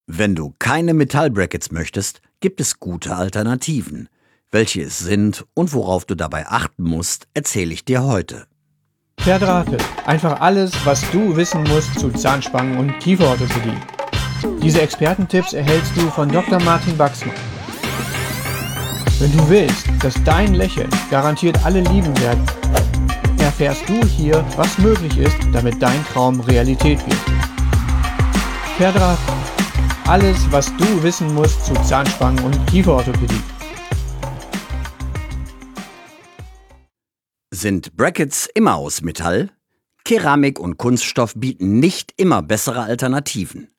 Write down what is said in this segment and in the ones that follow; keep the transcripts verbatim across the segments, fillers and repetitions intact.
Wenn du keine Metallbrackets möchtest, gibt es gute Alternativen. Welche es sind und worauf du dabei achten musst, erzähle ich dir heute. Verdrahtet. Einfach alles, was du wissen musst zu Zahnspangen und Kieferorthopädie. Diese Expertentipps erhältst du von Doktor Martin Wachsmann. Wenn du willst, dass dein Lächeln garantiert alle lieben werden, erfährst du hier, was möglich ist, damit dein Traum Realität wird. Verdrahtet. Alles, was du wissen musst zu Zahnspangen und Kieferorthopädie. Sind Brackets immer aus Metall? Keramik und Kunststoff bieten nicht immer bessere Alternativen.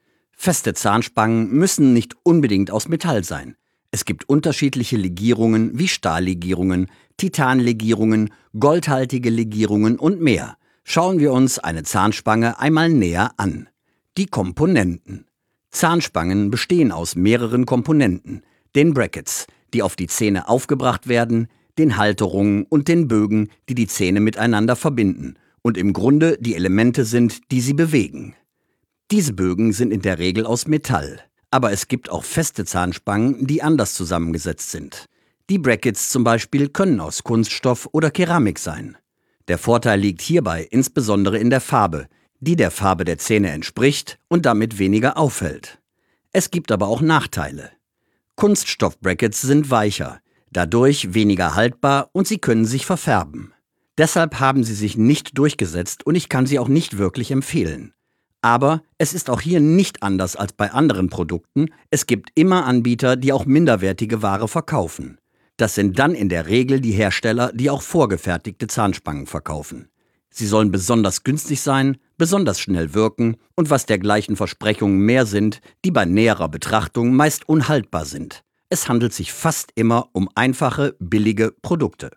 Feste Zahnspangen müssen nicht unbedingt aus Metall sein. Es gibt unterschiedliche Legierungen wie Stahllegierungen, Titanlegierungen, goldhaltige Legierungen und mehr. Schauen wir uns eine Zahnspange einmal näher an. Die Komponenten. Zahnspangen bestehen aus mehreren Komponenten, den Brackets, die auf die Zähne aufgebracht werden, den Halterungen und den Bögen, die die Zähne miteinander verbinden und im Grunde die Elemente sind, die sie bewegen. Diese Bögen sind in der Regel aus Metall, aber es gibt auch feste Zahnspangen, die anders zusammengesetzt sind. Die Brackets zum Beispiel können aus Kunststoff oder Keramik sein. Der Vorteil liegt hierbei insbesondere in der Farbe, die der Farbe der Zähne entspricht und damit weniger auffällt. Es gibt aber auch Nachteile. Kunststoff-Brackets sind weicher, dadurch weniger haltbar und sie können sich verfärben. Deshalb haben sie sich nicht durchgesetzt und ich kann sie auch nicht wirklich empfehlen. Aber es ist auch hier nicht anders als bei anderen Produkten. Es gibt immer Anbieter, die auch minderwertige Ware verkaufen. Das sind dann in der Regel die Hersteller, die auch vorgefertigte Zahnspangen verkaufen. Sie sollen besonders günstig sein, besonders schnell wirken und was dergleichen Versprechungen mehr sind, die bei näherer Betrachtung meist unhaltbar sind. Es handelt sich fast immer um einfache, billige Produkte.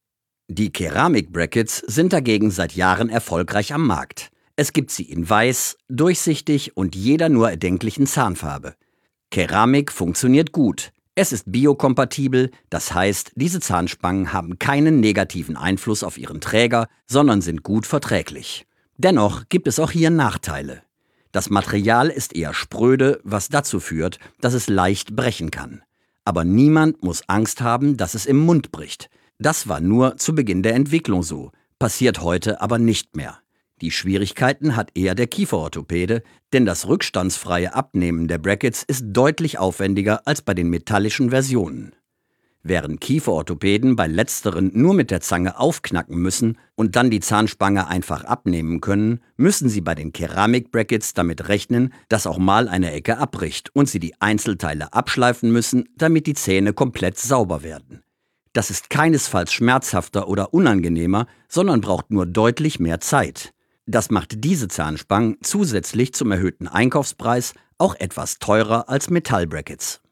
Die Keramik-Brackets sind dagegen seit Jahren erfolgreich am Markt. Es gibt sie in weiß, durchsichtig und jeder nur erdenklichen Zahnfarbe. Keramik funktioniert gut. Es ist biokompatibel, das heißt, diese Zahnspangen haben keinen negativen Einfluss auf ihren Träger, sondern sind gut verträglich. Dennoch gibt es auch hier Nachteile. Das Material ist eher spröde, was dazu führt, dass es leicht brechen kann. Aber niemand muss Angst haben, dass es im Mund bricht. Das war nur zu Beginn der Entwicklung so, passiert heute aber nicht mehr. Die Schwierigkeiten hat eher der Kieferorthopäde, denn das rückstandsfreie Abnehmen der Brackets ist deutlich aufwendiger als bei den metallischen Versionen. Während Kieferorthopäden bei letzteren nur mit der Zange aufknacken müssen und dann die Zahnspange einfach abnehmen können, müssen sie bei den Keramik-Brackets damit rechnen, dass auch mal eine Ecke abbricht und sie die Einzelteile abschleifen müssen, damit die Zähne komplett sauber werden. Das ist keinesfalls schmerzhafter oder unangenehmer, sondern braucht nur deutlich mehr Zeit. Das macht diese Zahnspangen zusätzlich zum erhöhten Einkaufspreis auch etwas teurer als Metallbrackets.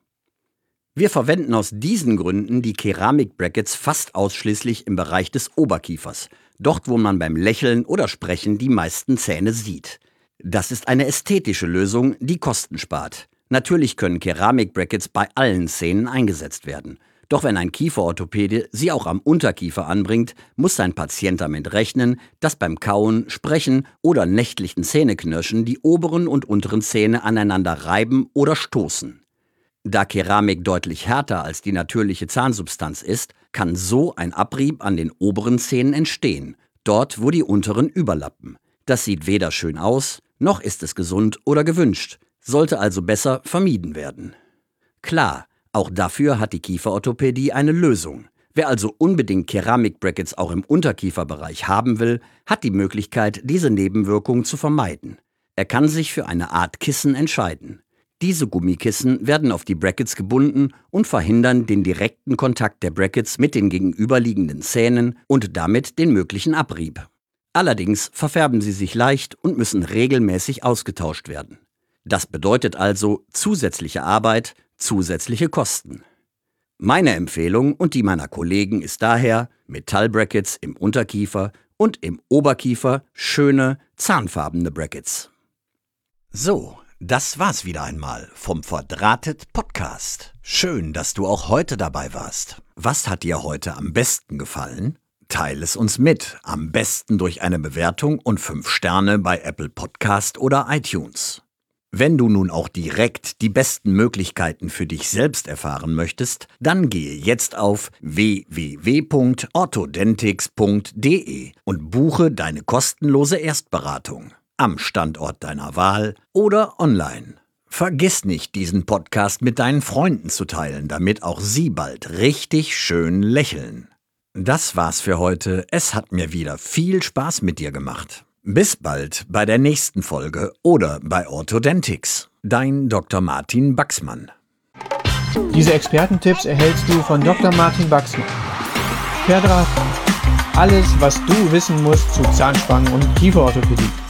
Wir verwenden aus diesen Gründen die Keramik-Brackets fast ausschließlich im Bereich des Oberkiefers, dort wo man beim Lächeln oder Sprechen die meisten Zähne sieht. Das ist eine ästhetische Lösung, die Kosten spart. Natürlich können Keramik-Brackets bei allen Zähnen eingesetzt werden. Doch wenn ein Kieferorthopäde sie auch am Unterkiefer anbringt, muss sein Patient damit rechnen, dass beim Kauen, Sprechen oder nächtlichen Zähneknirschen die oberen und unteren Zähne aneinander reiben oder stoßen. Da Keramik deutlich härter als die natürliche Zahnsubstanz ist, kann so ein Abrieb an den oberen Zähnen entstehen, dort wo die unteren überlappen. Das sieht weder schön aus, noch ist es gesund oder gewünscht, sollte also besser vermieden werden. Klar, auch dafür hat die Kieferorthopädie eine Lösung. Wer also unbedingt Keramik-Brackets auch im Unterkieferbereich haben will, hat die Möglichkeit, diese Nebenwirkungen zu vermeiden. Er kann sich für eine Art Kissen entscheiden. Diese Gummikissen werden auf die Brackets gebunden und verhindern den direkten Kontakt der Brackets mit den gegenüberliegenden Zähnen und damit den möglichen Abrieb. Allerdings verfärben sie sich leicht und müssen regelmäßig ausgetauscht werden. Das bedeutet also zusätzliche Arbeit, zusätzliche Kosten. Meine Empfehlung und die meiner Kollegen ist daher Metallbrackets im Unterkiefer und im Oberkiefer schöne, zahnfarbene Brackets. So, das war's wieder einmal vom Verdrahtet Podcast. Schön, dass du auch heute dabei warst. Was hat dir heute am besten gefallen? Teile es uns mit, am besten durch eine Bewertung und fünf Sterne bei Apple Podcast oder iTunes. Wenn du nun auch direkt die besten Möglichkeiten für dich selbst erfahren möchtest, dann gehe jetzt auf w w w punkt orthodentix punkt d e und buche deine kostenlose Erstberatung am Standort deiner Wahl oder online. Vergiss nicht, diesen Podcast mit deinen Freunden zu teilen, damit auch sie bald richtig schön lächeln. Das war's für heute. Es hat mir wieder viel Spaß mit dir gemacht. Bis bald bei der nächsten Folge oder bei Orthodentix. Dein Doktor Martin Baxmann. Diese Expertentipps erhältst du von Doktor Martin Baxmann. Per Draht. Alles, was du wissen musst zu Zahnspangen- und Kieferorthopädie.